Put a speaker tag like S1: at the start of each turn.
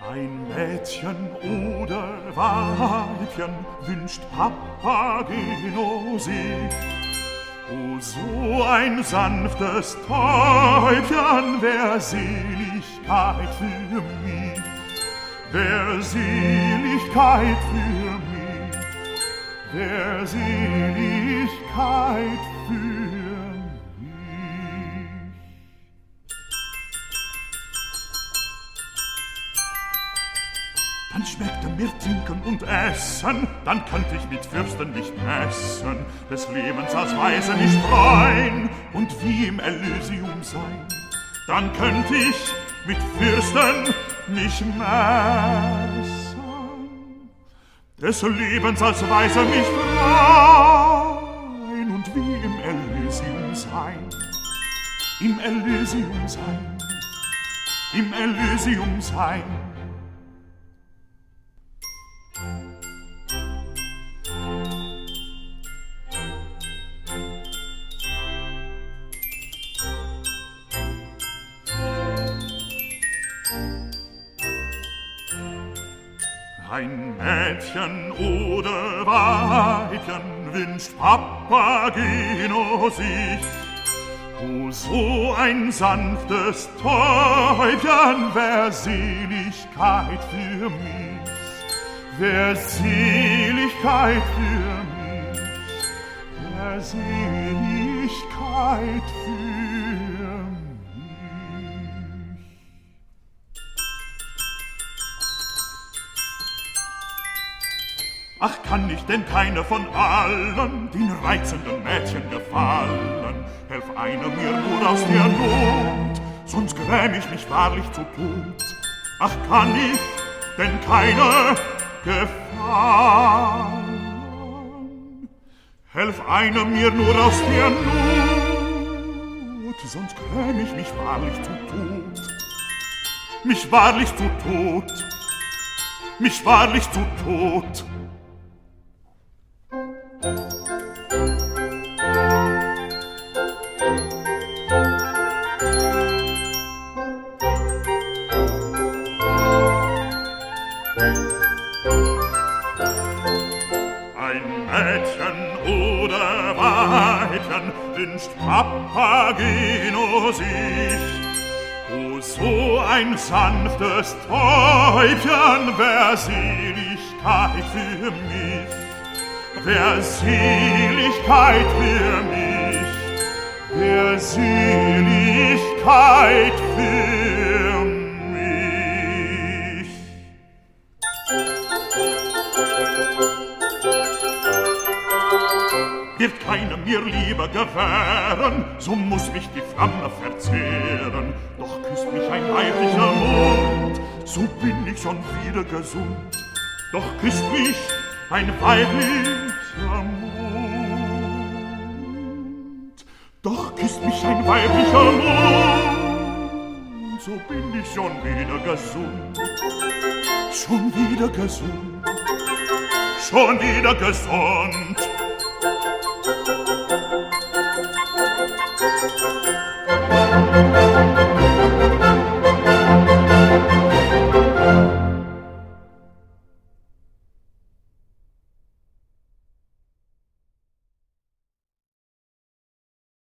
S1: Ein Mädchen oder Weibchen wünscht Papageno sich. O, so ein sanftes Täubchen, wär Seligkeit für mich, wär Seligkeit für mich, wär Seligkeit für mich. Dann schmeckte mir Trinken und Essen, dann könnte ich mit Fürsten nicht messen, des Lebens als Weise nicht freuen und wie im Elysium sein. Dann könnte ich mit Fürsten nicht messen, des Lebens als Weise nicht freuen und wie im Elysium sein. Im Elysium sein, im Elysium sein. Ein Mädchen oder Weibchen wünscht Papageno sich. O, so ein sanftes Täubchen wär Seligkeit für mich, wär Seligkeit für mich, wär Seligkeit für mich. Ach, kann ich denn keine von allen den reizenden Mädchen gefallen? Helf einer mir nur aus der Not, sonst gräm ich mich wahrlich zu Tod. Ach, kann ich denn keine gefallen? Helf einer mir nur aus der Not, sonst gräm ich mich wahrlich zu Tod. Mich wahrlich zu Tod, mich wahrlich zu Tod. Ein Mädchen oder Weibchen wünscht Papageno sich. O, so ein sanftes Täubchen wär Seligkeit für mich, wär Seligkeit für mich, wär Seligkeit für mich. Wird keiner mir lieber gewähren, so muss mich die Flamme verzehren. Doch küsst mich ein weiblicher Mund, so bin ich schon wieder gesund. Doch küsst mich ein weiblicher Mund. Doch küsst mich ein weiblicher Mund, so bin ich schon wieder gesund. Schon wieder gesund, schon wieder gesund.